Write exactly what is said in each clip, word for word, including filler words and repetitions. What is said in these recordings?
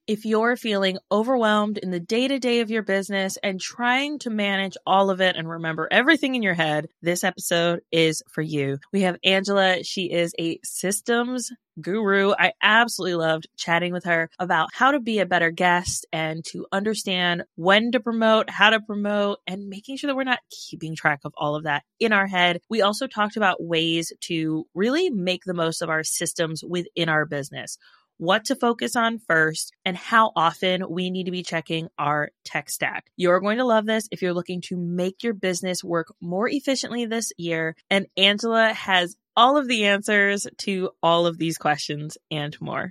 If you're feeling overwhelmed in the day-to-day of your business and trying to manage all of it and remember everything in your head, this episode is for you. We have Angela. She is a systems guru. I absolutely loved chatting with her about how to be a better guest and to understand when to promote, how to promote, and making sure that we're not keeping track of all of that in our head. We also talked about ways to really make the most of our systems within our business, what to focus on first, and how often we need to be checking our tech stack. You're going to love this if you're looking to make your business work more efficiently this year. And Angela has all of the answers to all of these questions and more.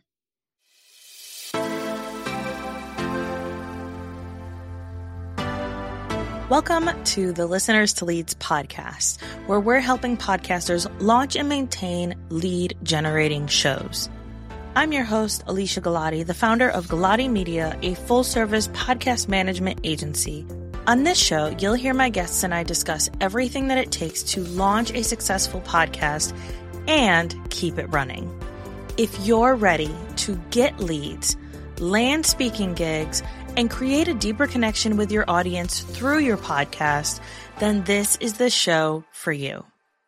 Welcome to the Listeners to Leads podcast, where we're helping podcasters launch and maintain lead generating shows. I'm your host, Alicia Galati, the founder of Galati Media, a full-service podcast management agency. On this show, you'll hear my guests and I discuss everything that it takes to launch a successful podcast and keep it running. If you're ready to get leads, land speaking gigs, and create a deeper connection with your audience through your podcast, then this is the show for you.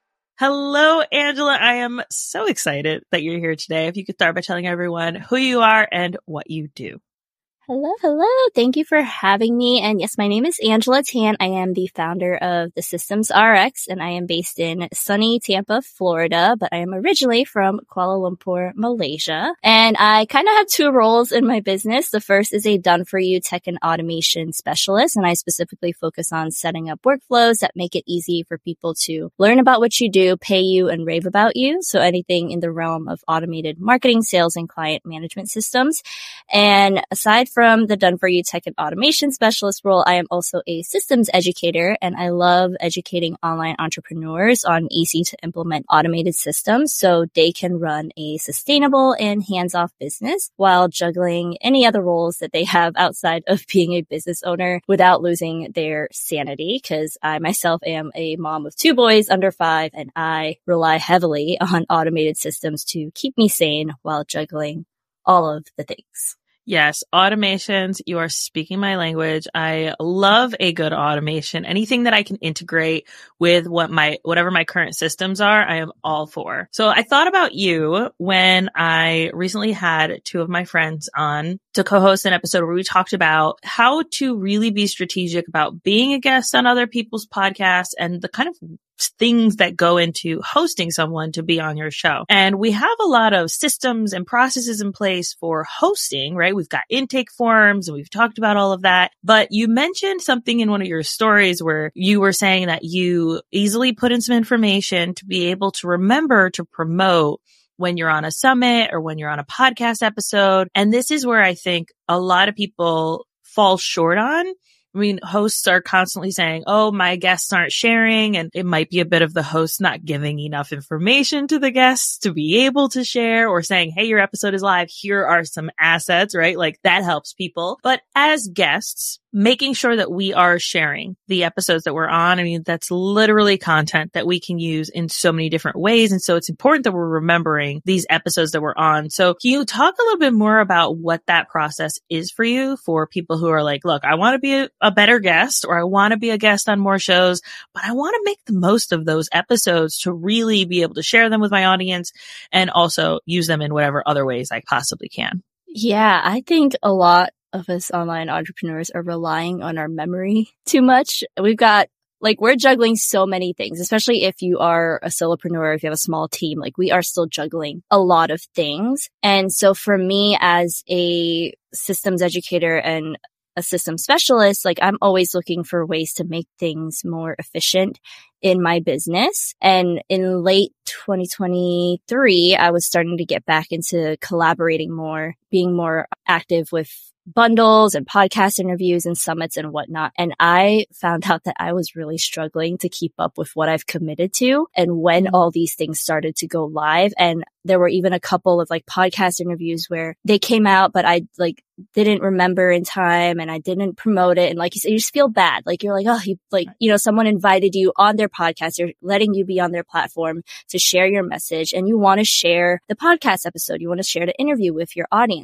Hello, Angela. I am so excited that you're here today. If you could start by telling everyone who you are and what you do. Hello, hello. Thank you for having me. And yes, my name is Angela Tan. I am the founder of The Systems R X, and I am based in sunny Tampa, Florida, but I am originally from Kuala Lumpur, Malaysia. And I kind of have two roles in my business. The first is a done-for-you tech and automation specialist, and I specifically focus on setting up workflows that make it easy for people to learn about what you do, pay you, and rave about you. So anything in the realm of automated marketing, sales, and client management systems. And aside from the done-for-you tech and automation specialist role, I am also a systems educator, and I love educating online entrepreneurs on easy to implement automated systems so they can run a sustainable and hands-off business while juggling any other roles that they have outside of being a business owner without losing their sanity, because I myself am a mom of two boys under five, and I rely heavily on automated systems to keep me sane while juggling all of the things. Yes, automations. You are speaking my language. I love a good automation. Anything that I can integrate with what my, whatever my current systems are, I am all for. So I thought about you when I recently had two of my friends on to co-host an episode where we talked about how to really be strategic about being a guest on other people's podcasts and the kind of things that go into hosting someone to be on your show. And we have a lot of systems and processes in place for hosting, right? We've got intake forms and we've talked about all of that. But you mentioned something in one of your stories where you were saying that you easily put in some information to be able to remember to promote when you're on a summit or when you're on a podcast episode. And this is where I think a lot of people fall short on. I mean, hosts are constantly saying, oh, my guests aren't sharing, and it might be a bit of the host not giving enough information to the guests to be able to share, or saying, hey, your episode is live. Here are some assets, right? Like that helps people. But as guests, making sure that we are sharing the episodes that we're on. I mean, that's literally content that we can use in so many different ways. And so it's important that we're remembering these episodes that we're on. So can you talk a little bit more about what that process is for you, for people who are like, look, I want to be a, a better guest, or I want to be a guest on more shows, but I want to make the most of those episodes to really be able to share them with my audience and also use them in whatever other ways I possibly can? Yeah, I think a lot of us online entrepreneurs are relying on our memory too much. We've got, like, we're juggling so many things, especially if you are a solopreneur, if you have a small team, like we are still juggling a lot of things. And so for me as a systems educator and a system specialist, like I'm always looking for ways to make things more efficient in my business. And in late twenty twenty-three, I was starting to get back into collaborating more, being more active with bundles and podcast interviews and summits and whatnot. And I found out that I was really struggling to keep up with what I've committed to. And when all these things started to go live, and there were even a couple of like podcast interviews where they came out, but I like didn't remember in time and I didn't promote it. And like you said, you just feel bad. Like you're like, oh, you, like, you know, someone invited you on their podcast. They're letting you be on their platform to share your message, and you want to share the podcast episode. You want to share the interview with your audience.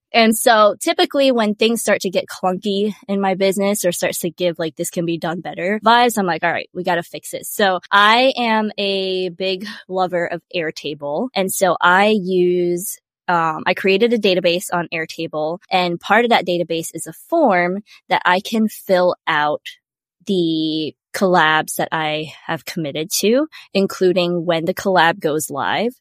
And so typically when things start to get clunky in my business or starts to give like this can be done better vibes, I'm like, all right, we got to fix it. So I am a big lover of Airtable. And so I use Um, I created a database on Airtable, and part of that database is a form that I can fill out the collabs that I have committed to, including when the collab goes live,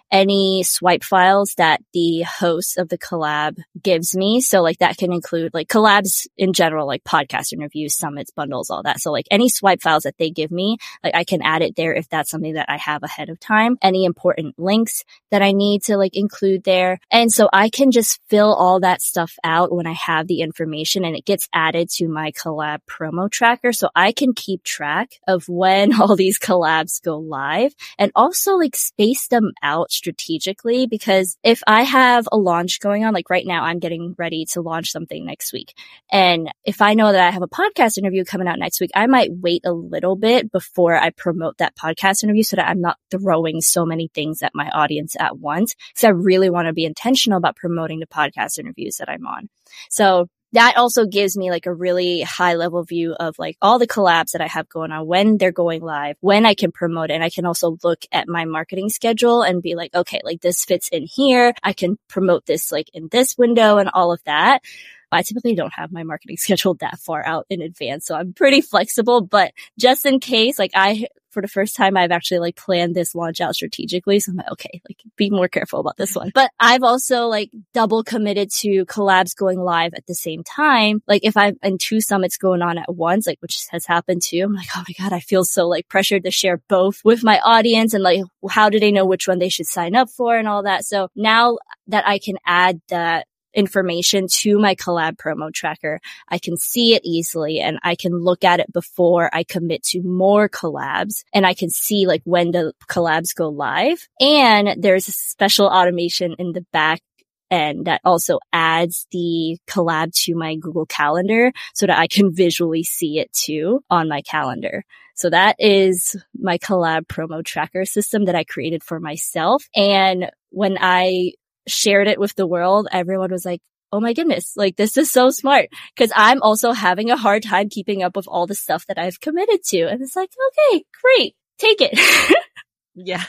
any swipe files that the host of the collab gives me. So like that can include like collabs in general, like podcast interviews, summits, bundles, all that. So like any swipe files that they give me, like I can add it there if that's something that I have ahead of time. Any important links that I need to like include there. And so I can just fill all that stuff out when I have the information, and it gets added to my collab promo tracker. So I can keep track of when all these collabs go live and also like space them out strategically, because if I have a launch going on, like right now, I'm getting ready to launch something next week. And if I know that I have a podcast interview coming out next week, I might wait a little bit before I promote that podcast interview so that I'm not throwing so many things at my audience at once. Because I really want to be intentional about promoting the podcast interviews that I'm on. So that also gives me like a really high level view of like all the collabs that I have going on, when they're going live, when I can promote it. And I can also look at my marketing schedule and be like, okay, like this fits in here. I can promote this like in this window and all of that. I typically don't have my marketing schedule that far out in advance, so I'm pretty flexible, but just in case, like I, for the first time, I've actually like planned this launch out strategically. So I'm like, okay, like be more careful about this one. But I've also like double committed to collabs going live at the same time. Like if I'm in two summits going on at once, like which has happened too, I'm like, oh my God, I feel so like pressured to share both with my audience, and like, how do they know which one they should sign up for and all that. So now that I can add that information to my collab promo tracker, I can see it easily, and I can look at it before I commit to more collabs, and I can see like when the collabs go live. And there's a special automation in the back end that also adds the collab to my Google Calendar so that I can visually see it too on my calendar. So that is my collab promo tracker system that I created for myself. And when I shared it with the world, everyone was like, oh my goodness, like this is so smart, because I'm also having a hard time keeping up with all the stuff that I've committed to. And it's like, okay, great, take it. Yeah.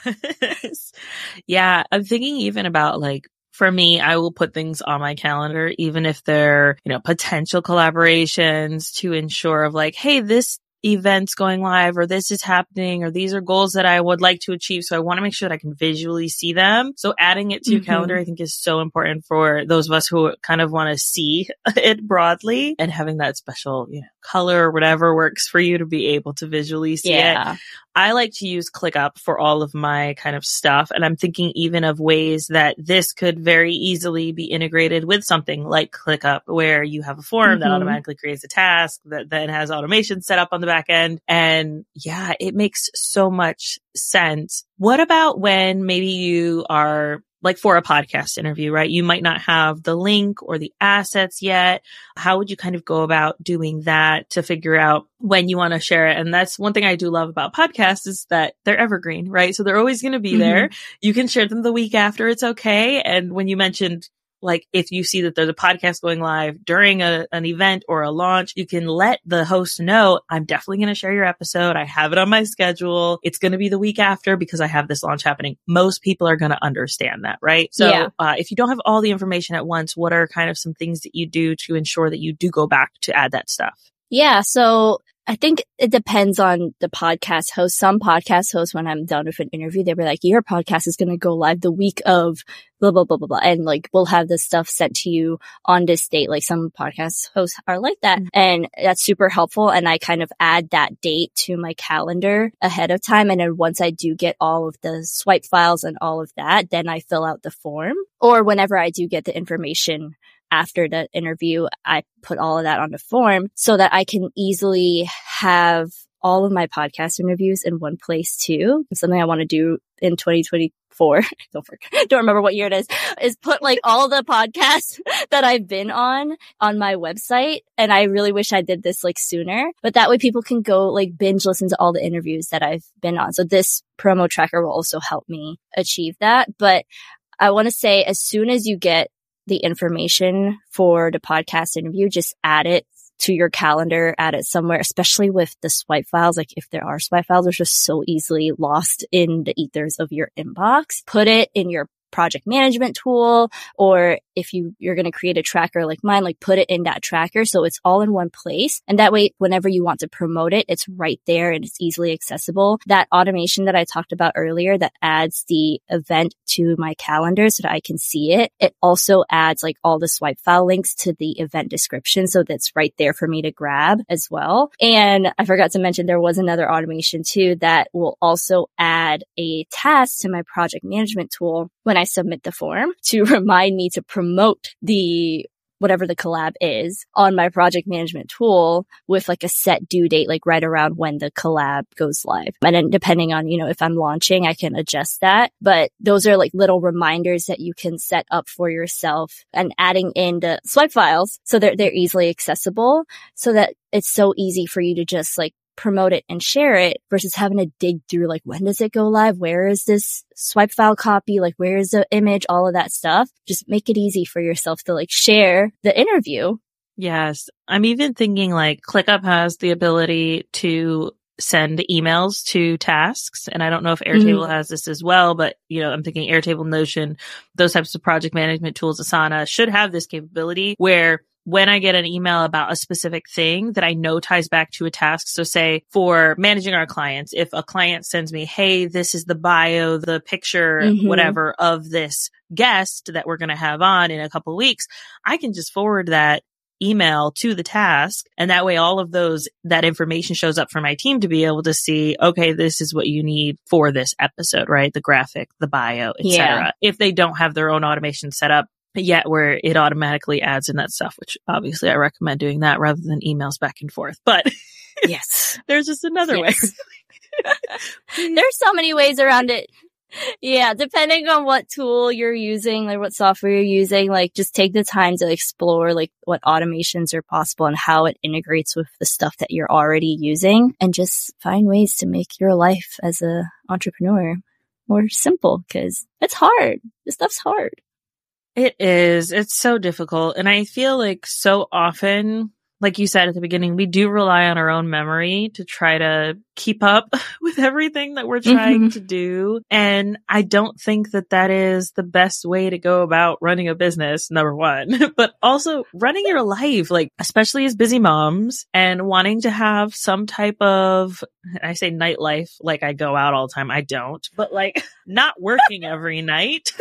Yeah. I'm thinking even about like, for me, I will put things on my calendar, even if they're, you know, potential collaborations, to ensure of like, hey, this events going live, or this is happening, or these are goals that I would like to achieve. So I want to make sure that I can visually see them. So adding it to your mm-hmm. calendar, I think, is so important for those of us who kind of want to see it broadly, and having that special, you know, color or whatever works for you to be able to visually see yeah. it. I like to use ClickUp for all of my kind of stuff. And I'm thinking even of ways that this could very easily be integrated with something like ClickUp, where you have a form mm-hmm. that automatically creates a task that then has automation set up on the back end. And yeah, it makes so much sense. What about when maybe you are like for a podcast interview, right? You might not have the link or the assets yet. How would you kind of go about doing that to figure out when you want to share it? And that's one thing I do love about podcasts, is that they're evergreen, right? So they're always going to be mm-hmm. there. You can share them the week after. It's okay. And when you mentioned, like, if you see that there's a podcast going live during a, an event or a launch, you can let the host know, I'm definitely going to share your episode. I have it on my schedule. It's going to be the week after because I have this launch happening. Most people are going to understand that, right? So yeah. uh, if you don't have all the information at once, what are kind of some things that you do to ensure that you do go back to add that stuff? Yeah. So I think it depends on the podcast host. Some podcast hosts, when I'm done with an interview, they were like, your podcast is going to go live the week of blah, blah, blah, blah, blah. And like, we'll have this stuff sent to you on this date. Like some podcast hosts are like that. Mm-hmm. And that's super helpful. And I kind of add that date to my calendar ahead of time. And then once I do get all of the swipe files and all of that, then I fill out the form. Or whenever I do get the information after the interview, I put all of that on the form so that I can easily have all of my podcast interviews in one place too. Something I want to do in twenty twenty-four, don't, forget, don't remember what year it is, is put like all the podcasts that I've been on on my website. And I really wish I did this like sooner, but that way people can go like binge listen to all the interviews that I've been on. So this promo tracker will also help me achieve that. But I want to say, as soon as you get the information for the podcast interview, just add it to your calendar, add it somewhere, especially with the swipe files. Like if there are swipe files, they're just so easily lost in the ethers of your inbox. Put it in your project management tool, or if you, you're going to create a tracker like mine, like put it in that tracker so it's all in one place. And that way, whenever you want to promote it, it's right there and it's easily accessible. That automation that I talked about earlier that adds the event to my calendar so that I can see it. It also adds like all the swipe file links to the event description. So that's right there for me to grab as well. And I forgot to mention there was another automation too that will also add a task to my project management tool when I submit the form to remind me to promote the whatever the collab is on my project management tool with like a set due date, like right around when the collab goes live. And then depending on, you know, if I'm launching, I can adjust that. But those are like little reminders that you can set up for yourself and adding in the swipe files so that they're easily accessible so that it's so easy for you to just like promote it and share it versus having to dig through like, when does it go live? Where is this swipe file copy? Like, where is the image? All of that stuff. Just make it easy for yourself to like share the interview. Yes. I'm even thinking like ClickUp has the ability to send emails to tasks. And I don't know if Airtable mm-hmm. has this as well, but you know, I'm thinking Airtable, Notion, those types of project management tools, Asana should have this capability where when I get an email about a specific thing that I know ties back to a task. So say for managing our clients, if a client sends me, hey, this is the bio, the picture, mm-hmm. whatever of this guest that we're going to have on in a couple of weeks, I can just forward that email to the task. And that way all of those, that information shows up for my team to be able to see, okay, this is what you need for this episode, right? The graphic, the bio, et cetera. Yeah. If they don't have their own automation set up yet where it automatically adds in that stuff, which obviously I recommend doing that rather than emails back and forth. But yes, there's just another yes. way. There's so many ways around it. Yeah, depending on what tool you're using, like what software you're using, like just take the time to explore like what automations are possible and how it integrates with the stuff that you're already using, and just find ways to make your life as a entrepreneur more simple, because it's hard. This stuff's hard. It is. It's so difficult. And I feel like so often, like you said at the beginning, we do rely on our own memory to try to keep up with everything that we're trying mm-hmm. to do. And I don't think that that is the best way to go about running a business, number one, but also running your life, like especially as busy moms and wanting to have some type of, I say nightlife, like I go out all the time. I don't, but like not working every night.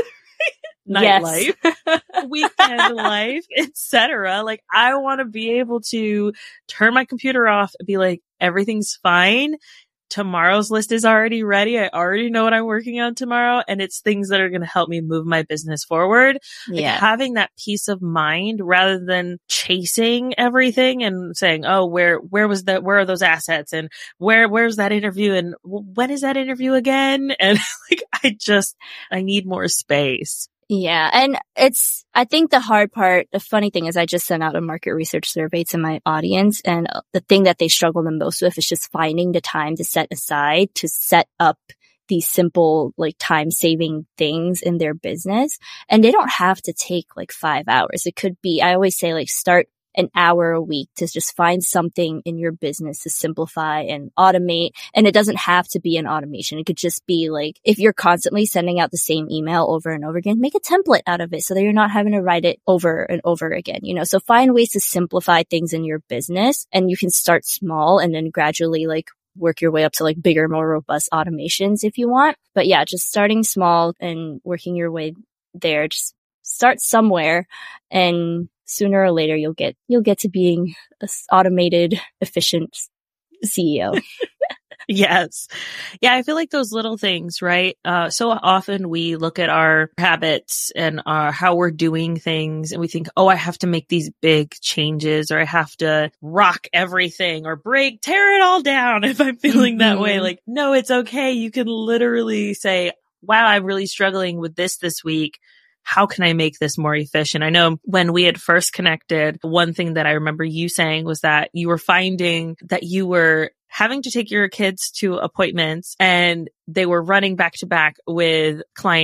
Nightlife, yes. Weekend life, et cetera. Like I want to be able to turn my computer off and be like, everything's fine. Tomorrow's list is already ready. I already know what I'm working on tomorrow. And it's things that are going to help me move my business forward. Yeah. Like having that peace of mind rather than chasing everything and saying, oh, where, where was that? Where are those assets? And where, where's that interview? And when is that interview again? And like, I just, I need more space. Yeah. And it's, I think the hard part, the funny thing is I just sent out a market research survey to my audience, and the thing that they struggle the most with is just finding the time to set aside to set up these simple, like time saving things in their business. And they don't have to take like five hours. It could be, I always say like start an hour a week to just find something in your business to simplify and automate. And it doesn't have to be an automation. It could just be like, if you're constantly sending out the same email over and over again, make a template out of it so that you're not having to write it over and over again, you know? So find ways to simplify things in your business, and you can start small and then gradually like work your way up to like bigger, more robust automations if you want. But yeah, just starting small and working your way there. Just start somewhere, and sooner or later you'll get you'll get to being an automated, efficient C E O. Yes. Yeah, I feel like those little things, right? Uh, so often we look at our habits and our, how we're doing things, and we think, oh, I have to make these big changes, or I have to rock everything or break, tear it all down if I'm feeling that mm-hmm. way. Like, no, it's okay. You can literally say, wow, I'm really struggling with this this week. How can I make this more efficient? I know when we had first connected, one thing that I remember you saying was that you were finding that you were having to take your kids to appointments and they were running back to back with client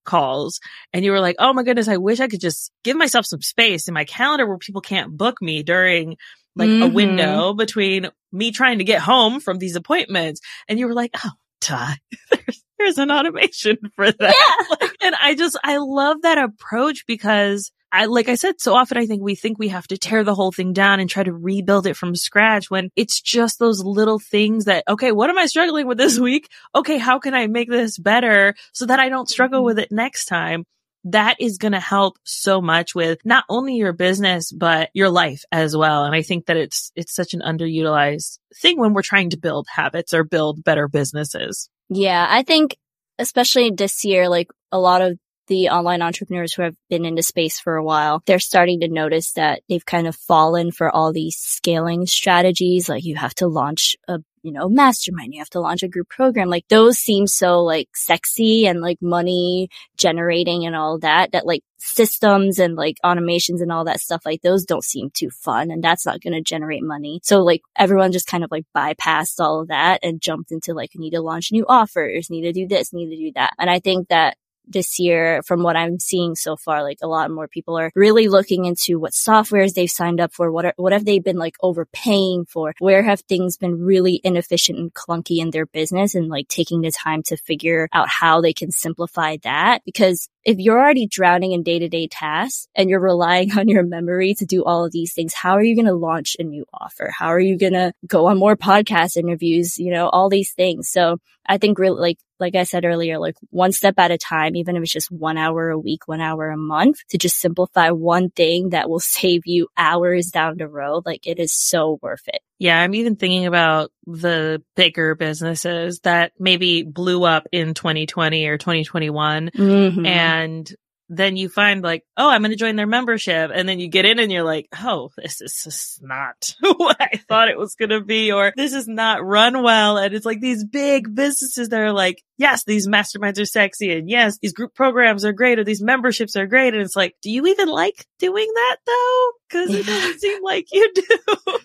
calls and you were like, oh my goodness, I wish I could just give myself some space in my calendar where people can't book me during like mm-hmm. a window between me trying to get home from these appointments. And you were like, oh, duh, there's, there's an automation for that. Yeah. Like, and I just, I love that approach because I, like I said, so often I think we think we have to tear the whole thing down and try to rebuild it from scratch when it's just those little things that, okay, what am I struggling with this week? Okay, how can I make this better so that I don't struggle with it next time? That is going to help so much with not only your business, but your life as well. And I think that it's, it's such an underutilized thing when we're trying to build habits or build better businesses. Yeah. I think especially this year, like a lot of the online entrepreneurs who have been in the space for a while, they're starting to notice that they've kind of fallen for all these scaling strategies. Like you have to launch a, you know, mastermind, you have to launch a group program. Like those seem so like sexy and like money generating and all that, that like systems and like automations and all that stuff, like those don't seem too fun and that's not going to generate money. So like everyone just kind of like bypassed all of that and jumped into like, need to launch new offers, need to do this, need to do that. And I think that this year, from what I'm seeing so far, like a lot more people are really looking into what softwares they've signed up for, what are, what have they been like overpaying for, where have things been really inefficient and clunky in their business, and like taking the time to figure out how they can simplify that. Because if you're already drowning in day-to-day tasks and you're relying on your memory to do all of these things, how are you going to launch a new offer? How are you going to go on more podcast interviews? You know, all these things. So I think really like, like I said earlier, like one step at a time, even if it's just one hour a week, one hour a month, to just simplify one thing that will save you hours down the road. Like it is so worth it. Yeah, I'm even thinking about the bigger businesses that maybe blew up in twenty twenty or twenty twenty-one. Mm-hmm. And then you find like, oh, I'm going to join their membership. And then you get in and you're like, oh, this is just not what I thought it was going to be, or this is not run well. And it's like these big businesses that are like, yes, these masterminds are sexy. And yes, these group programs are great, or these memberships are great. And it's like, do you even like doing that though? Because it doesn't seem like you do.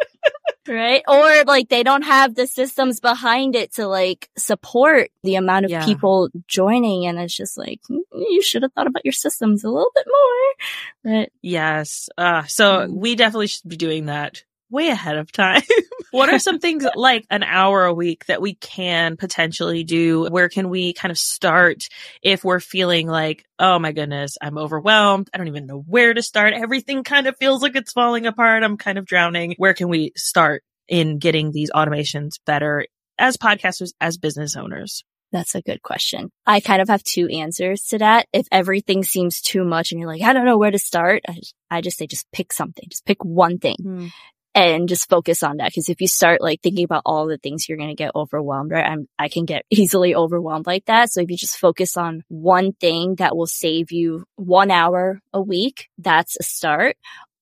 Right? Or like they don't have the systems behind it to like support the amount of yeah. people joining. And it's just like, you should have thought about your systems a little bit more. But yes. Uh, so mm. we definitely should be doing that way ahead of time. What are some things like an hour a week that we can potentially do? Where can we kind of start if we're feeling like, oh my goodness, I'm overwhelmed. I don't even know where to start. Everything kind of feels like it's falling apart. I'm kind of drowning. Where can we start in getting these automations better as podcasters, as business owners? That's a good question. I kind of have two answers to that. If everything seems too much and you're like, I don't know where to start, I just, I just say, just pick something. Just pick one thing. Mm. And just focus on that. Because if you start like thinking about all the things, you're going to get overwhelmed, right? I'm, I can get easily overwhelmed like that. So if you just focus on one thing that will save you one hour a week, that's a start.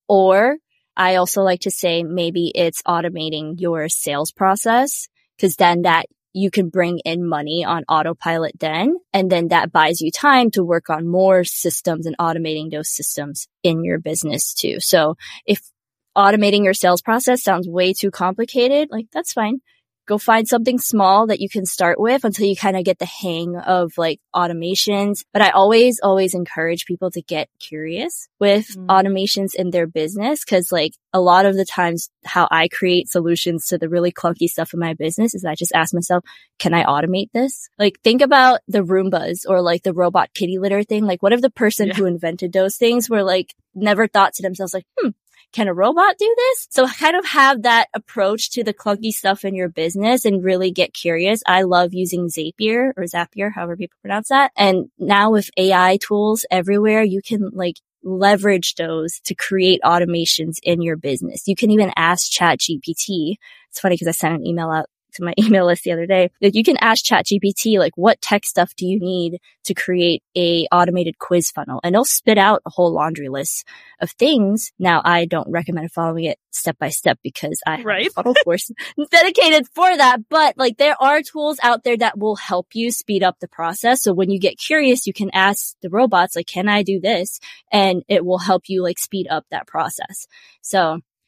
Or I also like to say maybe it's automating your sales process, because then that you can bring in money on autopilot then. And then that buys you time to work on more systems and automating those systems in your business too. So if automating your sales process sounds way too complicated, like that's fine. Go find something small that you can start with until you kind of get the hang of like automations. But I always, always encourage people to get curious with mm. automations in their business. Cause like a lot of the times how I create solutions to the really clunky stuff in my business is I just ask myself, can I automate this? Like think about the Roombas or like the robot kitty litter thing. Like what if the person yeah. who invented those things were like, never thought to themselves like, hmm, can a robot do this? So kind of have that approach to the clunky stuff in your business and really get curious. I love using Zapier or Zapier, however people pronounce that. And now with A I tools everywhere, you can like leverage those to create automations in your business. You can even ask ChatGPT. It's funny because I sent an email out to my email list the other day. Like you can ask ChatGPT, like, what tech stuff do you need to create a automated quiz funnel? And it'll spit out a whole laundry list of things. Now, I don't recommend following it step by step because I have right. a funnel course dedicated for that. But like there are tools out there that will help you speed up the process. So when you get curious, you can ask the robots, like, can I do this? And it will help you like speed up that process. So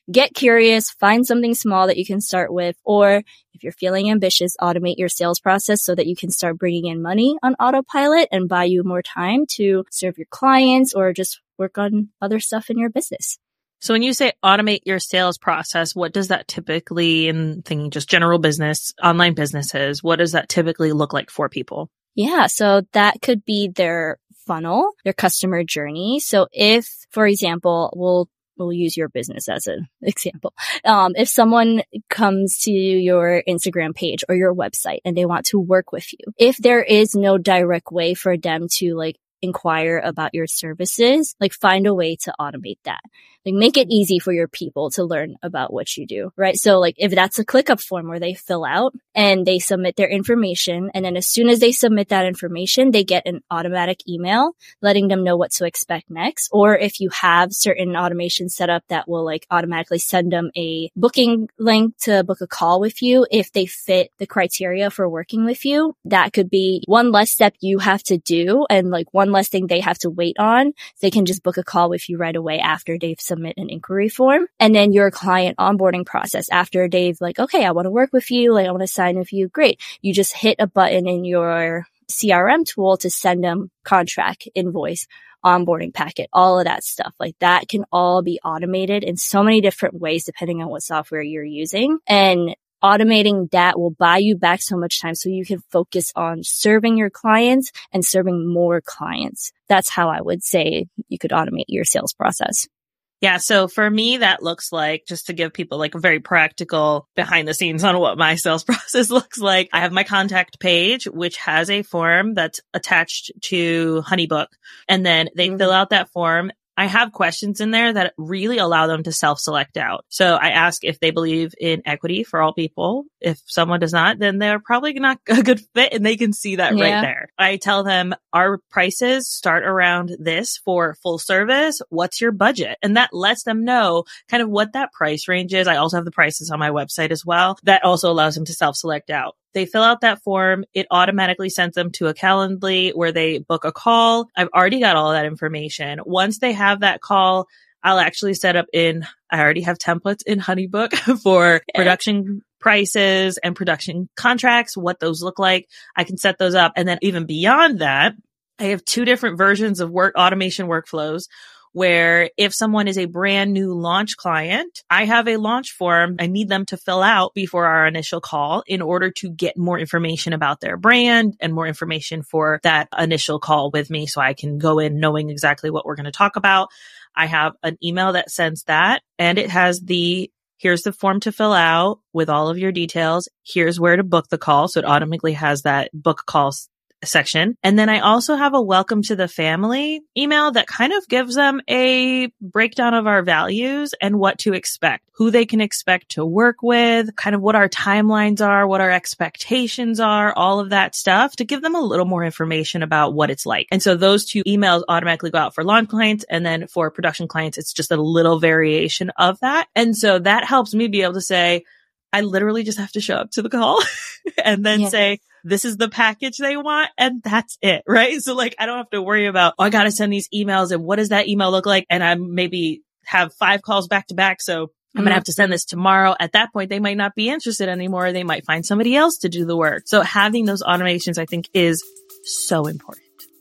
get curious, find something small that you can start with, or if you're feeling ambitious, automate your sales process so that you can start bringing in money on autopilot and buy you more time to serve your clients or just work on other stuff in your business. So when you say automate your sales process, what does that typically, in thinking just general business, online businesses, what does that typically look like for people? Yeah, so that could be their funnel, their customer journey. So if, for example, we'll we'll use your business as an example. Um, if someone comes to your Instagram page or your website and they want to work with you, if there is no direct way for them to like inquire about your services, like find a way to automate that. Like make it easy for your people to learn about what you do, right? So like if that's a ClickUp form where they fill out and they submit their information, and then as soon as they submit that information, they get an automatic email letting them know what to expect next. Or if you have certain automation set up that will like automatically send them a booking link to book a call with you if they fit the criteria for working with you, that could be one less step you have to do and like one less thing they have to wait on. They can just book a call with you right away after they've submit an inquiry form. And then your client onboarding process after they've like, okay, I want to work with you. Like I want to sign with you. Great. You just hit a button in your C R M tool to send them contract, invoice, onboarding packet, all of that stuff. Like that can all be automated in so many different ways depending on what software you're using. And automating that will buy you back so much time so you can focus on serving your clients and serving more clients. That's how I would say you could automate your sales process. Yeah. So for me, that looks like, just to give people like a very practical behind the scenes on what my sales process looks like. I have my contact page, which has a form that's attached to HoneyBook. And then they mm-hmm. fill out that form. I have questions in there that really allow them to self-select out. So I ask if they believe in equity for all people. If someone does not, then they're probably not a good fit and they can see that yeah. right there. I tell them our prices start around this for full service. What's your budget? And that lets them know kind of what that price range is. I also have the prices on my website as well. That also allows them to self-select out. They fill out that form. It automatically sends them to a Calendly where they book a call. I've already got all of that information. Once they have that call, I'll actually set up in, I already have templates in HoneyBook for yeah. production prices and production contracts, what those look like. I can set those up. And then even beyond that, I have two different versions of work automation workflows where if someone is a brand new launch client, I have a launch form I need them to fill out before our initial call in order to get more information about their brand and more information for that initial call with me so I can go in knowing exactly what we're going to talk about. I have an email that sends that, and it has the here's the form to fill out with all of your details. Here's where to book the call. So it automatically has that book call section. And then I also have a welcome to the family email that kind of gives them a breakdown of our values and what to expect, who they can expect to work with, kind of what our timelines are, what our expectations are, all of that stuff to give them a little more information about what it's like. And so those two emails automatically go out for launch clients. And then for production clients, it's just a little variation of that. And so that helps me be able to say, I literally just have to show up to the call and then yeah. say, this is the package they want. And that's it. Right. So like, I don't have to worry about, oh, I got to send these emails and what does that email look like? And I maybe have five calls back to back. So I'm going to have to send this tomorrow. At that point, they might not be interested anymore. They might find somebody else to do the work. So having those automations, I think, is so important.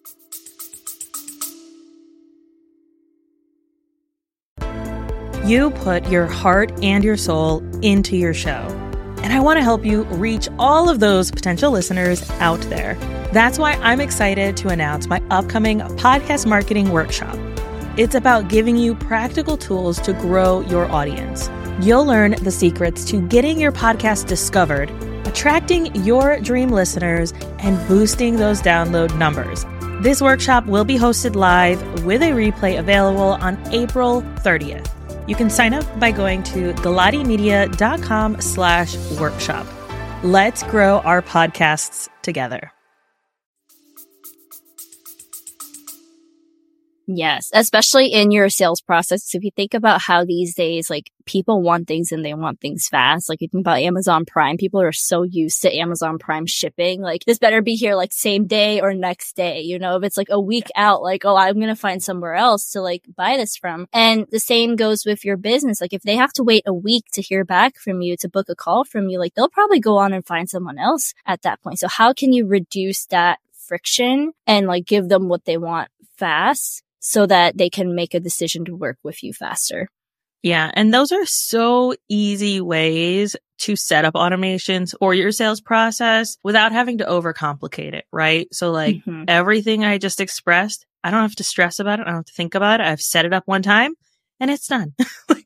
You put your heart and your soul into your show. And I want to help you reach all of those potential listeners out there. That's why I'm excited to announce my upcoming podcast marketing workshop. It's about giving you practical tools to grow your audience. You'll learn the secrets to getting your podcast discovered, attracting your dream listeners, and boosting those download numbers. This workshop will be hosted live with a replay available on April thirtieth. You can sign up by going to galatimedia.com slash workshop. Let's grow our podcasts together. Yes, especially in your sales process. So if you think about how these days, like people want things and they want things fast. Like you think about Amazon Prime, people are so used to Amazon Prime shipping. Like this better be here like same day or next day. You know, if it's like a week out, like, oh, I'm going to find somewhere else to like buy this from. And the same goes with your business. Like if they have to wait a week to hear back from you, to book a call from you, like they'll probably go on and find someone else at that point. So how can you reduce that friction and like give them what they want fast, so that they can make a decision to work with you faster? Yeah. And those are so easy ways to set up automations or your sales process without having to overcomplicate it, right? So like mm-hmm. everything I just expressed, I don't have to stress about it. I don't have to think about it. I've set it up one time and it's done.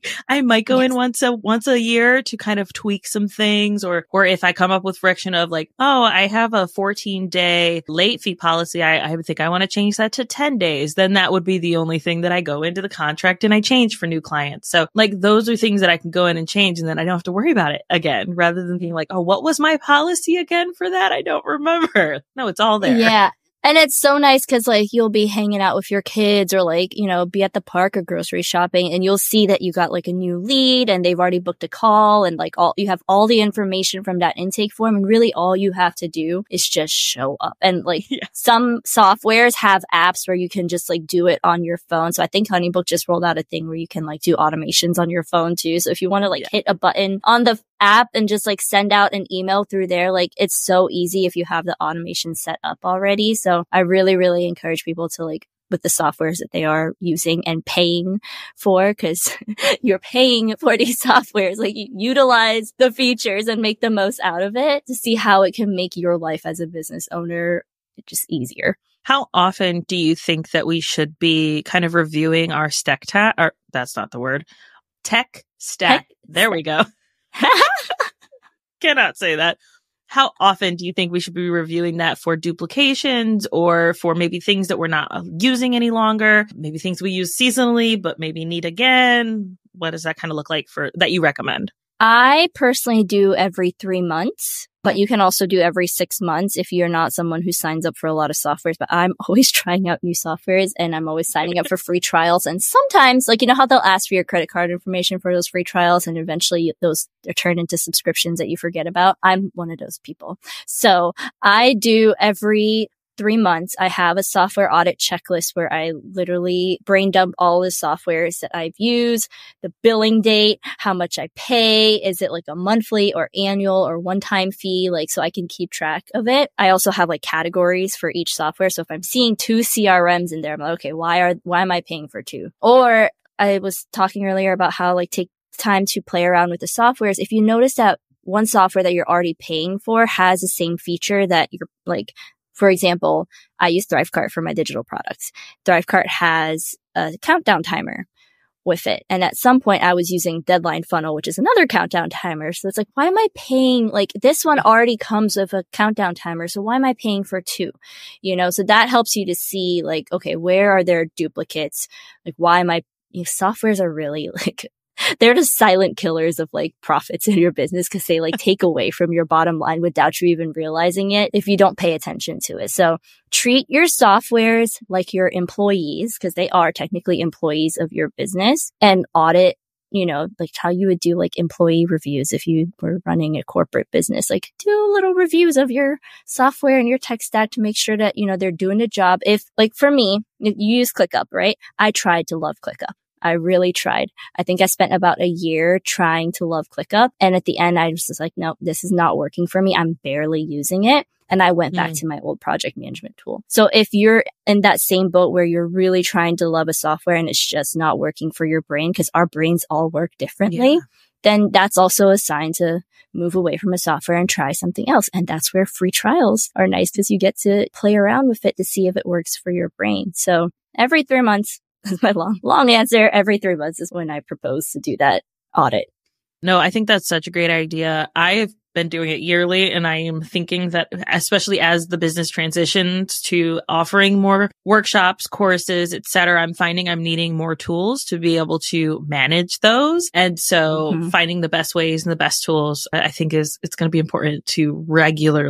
I might go yes. in once a, once a year to kind of tweak some things, or, or if I come up with friction of like, oh, I have a fourteen day late fee policy. I, I think I want to change that to ten days. Then that would be the only thing that I go into the contract and I change for new clients. So like those are things that I can go in and change, and then I don't have to worry about it again, rather than being like, oh, what was my policy again for that? I don't remember. No, it's all there. Yeah. And it's so nice because like you'll be hanging out with your kids or like, you know, be at the park or grocery shopping, and you'll see that you got like a new lead and they've already booked a call, and like all, you have all the information from that intake form. And really all you have to do is just show up. And like yeah. some softwares have apps where you can just like do it on your phone. So I think HoneyBook just rolled out a thing where you can like do automations on your phone too. So if you want to like yeah. hit a button on the app and just like send out an email through there, like it's so easy if you have the automation set up already. So I really, really encourage people to like, with the softwares that they are using and paying for, because you're paying for these softwares, like utilize the features and make the most out of it to see how it can make your life as a business owner just easier. How often do you think that we should be kind of reviewing our tech stack? Or that's not the word. Tech stack. Tech there stack. We go. Cannot say that. How often do you think we should be reviewing that for duplications, or for maybe things that we're not using any longer? Maybe things we use seasonally, but maybe need again. What does that kind of look like for that you recommend? I personally do every three months, but you can also do every six months if you're not someone who signs up for a lot of softwares. But I'm always trying out new softwares, and I'm always signing up for free trials. And sometimes, like, you know how they'll ask for your credit card information for those free trials, and eventually those are turned into subscriptions that you forget about. I'm one of those people. So I do every three months, I have a software audit checklist where I literally brain dump all the softwares that I've used, the billing date, how much I pay, is it like a monthly or annual or one-time fee, like so I can keep track of it. I also have like categories for each software. So if I'm seeing two C R Ms in there, I'm like, okay, why are why am I paying for two? Or I was talking earlier about how like take time to play around with the softwares. If you notice that one software that you're already paying for has the same feature that you're like, for example, I use ThriveCart for my digital products. ThriveCart has a countdown timer with it. And at some point I was using Deadline Funnel, which is another countdown timer. So it's like, why am I paying? Like this one already comes with a countdown timer. So why am I paying for two? You know, so that helps you to see like, okay, where are there duplicates? Like, why am I, you know, softwares are really like, they're the silent killers of like profits in your business, because they like take away from your bottom line without you even realizing it if you don't pay attention to it. So treat your softwares like your employees, because they are technically employees of your business, and audit, you know, like how you would do like employee reviews if you were running a corporate business. Like do little reviews of your software and your tech stack to make sure that, you know, they're doing a job. If like for me, you use ClickUp, right? I tried to love ClickUp. I really tried. I think I spent about a year trying to love ClickUp. And at the end, I was just like, no, this is not working for me. I'm barely using it. And I went back mm. to my old project management tool. So if you're in that same boat where you're really trying to love a software and it's just not working for your brain, because our brains all work differently, yeah. then that's also a sign to move away from a software and try something else. And that's where free trials are nice, because you get to play around with it to see if it works for your brain. So every three months, that's my long, long answer. Every three months is when I propose to do that audit. No, I think that's such a great idea. I've been doing it yearly, and I am thinking that especially as the business transitions to offering more workshops, courses, et cetera, I'm finding I'm needing more tools to be able to manage those. And so mm-hmm. finding the best ways and the best tools, I think is, it's going to be important to regularly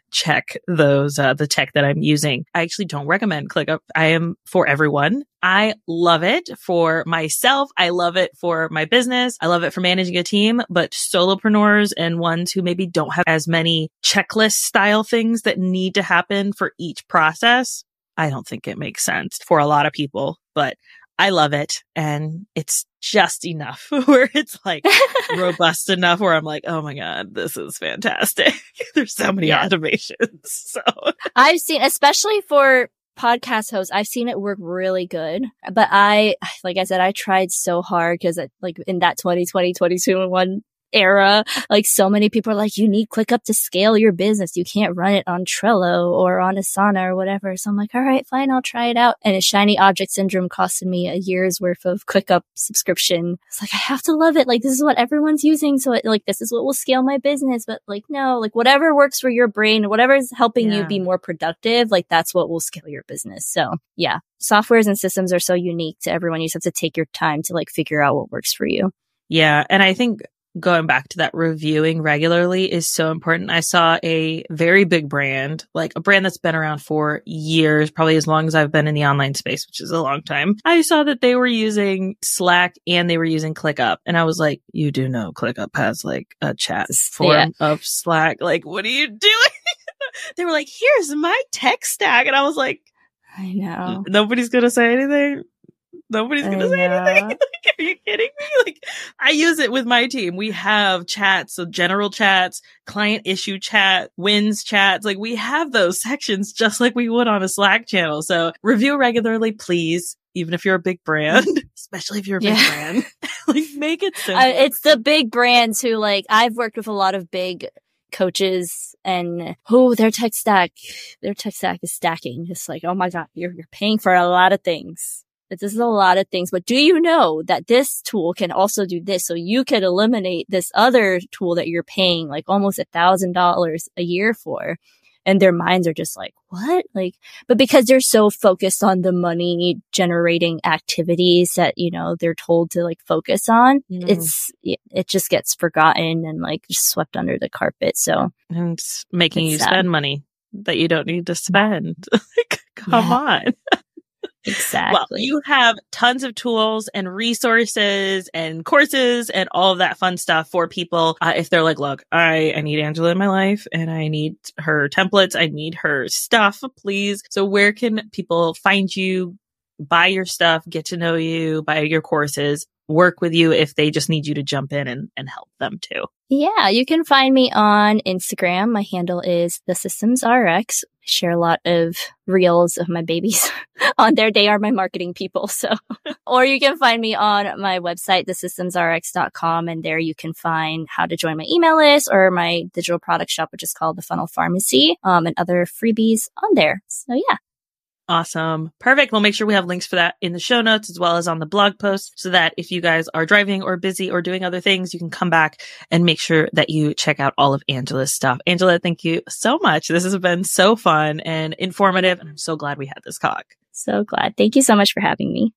check those, uh, the tech that I'm using. I actually don't recommend ClickUp. I am for everyone. I love it for myself. I love it for my business. I love it for managing a team, but solopreneurs and ones who maybe don't have as many checklist style things that need to happen for each process, I don't think it makes sense for a lot of people, but I love it. And it's just enough where it's like robust enough where I'm like, oh my God, this is fantastic. There's so many yeah. automations. So I've seen, especially for podcast hosts, I've seen it work really good. But I, like I said, I tried so hard because like in that twenty twenty, twenty twenty-one era, like so many people are like, you need ClickUp to scale your business. You can't run it on Trello or on Asana or whatever. So I'm like, all right, fine, I'll try it out. And a shiny object syndrome costed me a year's worth of ClickUp subscription. It's like, I have to love it. Like, this is what everyone's using. So it, like, this is what will scale my business. But like, no, like whatever works for your brain, whatever is helping yeah. you be more productive, like that's what will scale your business. So yeah, softwares and systems are so unique to everyone. You just have to take your time to like figure out what works for you. Yeah. And I think going back to that reviewing regularly is so important. I saw a very big brand, like a brand that's been around for years, probably as long as I've been in the online space, which is a long time. I saw that they were using Slack and they were using ClickUp. And I was like, you do know ClickUp has like a chat form yeah. of Slack. Like, what are you doing? They were like, here's my tech stack. And I was like, I know. Nobody's going to say anything. Nobody's going to say anything. Like, are you kidding me? Like, I use it with my team. We have chats, so general chats, client issue chat, wins chats. Like, we have those sections just like we would on a Slack channel. So review regularly, please. Even if you're a big brand, especially if you're a big yeah. brand, like make it simple. Uh, it's the big brands who like, I've worked with a lot of big coaches and oh, their tech stack, their tech stack is stacking. It's like, oh my God, you're, you're paying for a lot of things. This is a lot of things, but do you know that this tool can also do this? So you could eliminate this other tool that you're paying like almost a thousand dollars a year for. And their minds are just like, what? Like, but because they're so focused on the money generating activities that, you know, they're told to like focus on, mm. it's, it just gets forgotten and like just swept under the carpet. So and it's making it's you sad. spend money that you don't need to spend. Like, come yeah. on. Exactly. Well, you have tons of tools and resources and courses and all of that fun stuff for people. Uh, if they're like, look, I, I need Angela in my life and I need her templates. I need her stuff, please. So where can people find you, buy your stuff, get to know you, buy your courses, work with you if they just need you to jump in and, and help them too? Yeah, you can find me on Instagram. My handle is The Systems R X. I share a lot of reels of my babies on there. They are my marketing people. So, or you can find me on my website, the systems r x dot com. And there you can find how to join my email list or my digital product shop, which is called The Funnel Pharmacy, um, and other freebies on there. So yeah. Awesome. Perfect. We'll make sure we have links for that in the show notes as well as on the blog post so that if you guys are driving or busy or doing other things, you can come back and make sure that you check out all of Angela's stuff. Angela, thank you so much. This has been so fun and informative, and I'm so glad we had this talk. So glad. Thank you so much for having me.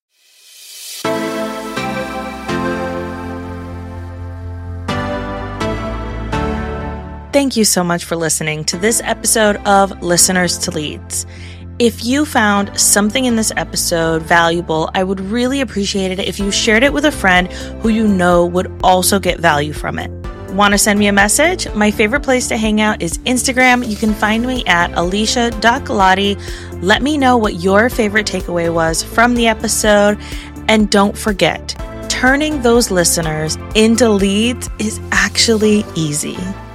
Thank you so much for listening to this episode of Listeners to Leads. If you found something in this episode valuable, I would really appreciate it if you shared it with a friend who you know would also get value from it. Want to send me a message? My favorite place to hang out is Instagram. You can find me at alicia dot galati. Let me know what your favorite takeaway was from the episode. And don't forget, turning those listeners into leads is actually easy.